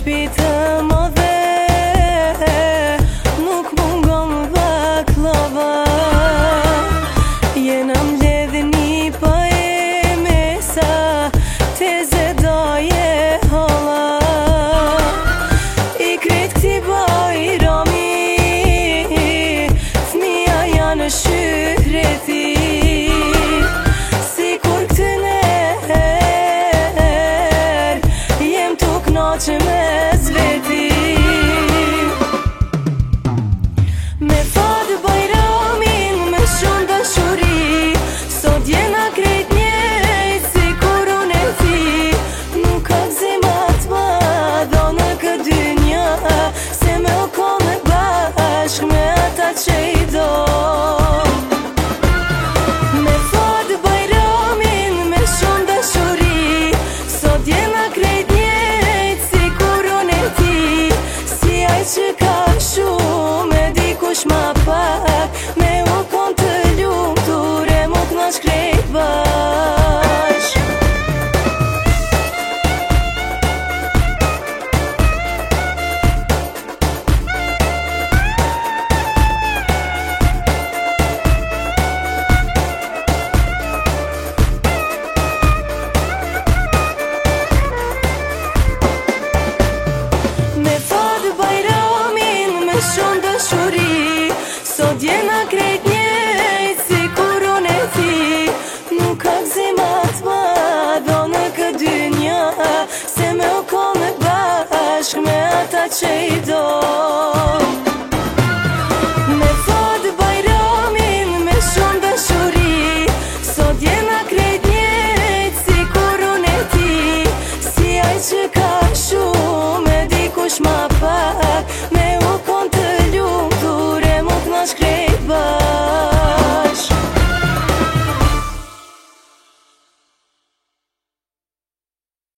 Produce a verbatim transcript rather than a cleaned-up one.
shtëpi të madhe, nuk mungon baklava. Jena mbledh një pa e mesa, te zedaje hala. I krejt këti bajrami, fmija janë shyreti. Që me zveti me fadë bajramin, me shumë dashuri, sot jena krejt njejt si kur unë e ti. Nuk ka gzimat ma dho në këtë dynja, se me o kone bashk me ata që i do. Me fadë bajramin, me shumë dashuri, sot jena krejt që ka shumë e dikush ma pak, me u kon të lumtur e mu t'nash krejt bashk. Me fadë bajramin, me shumë dashuri, sot jena krejt njejt si kur unë e ti. Nuk ka gzimat ma dho në këtë dynja, se me u kone bashk me ata që i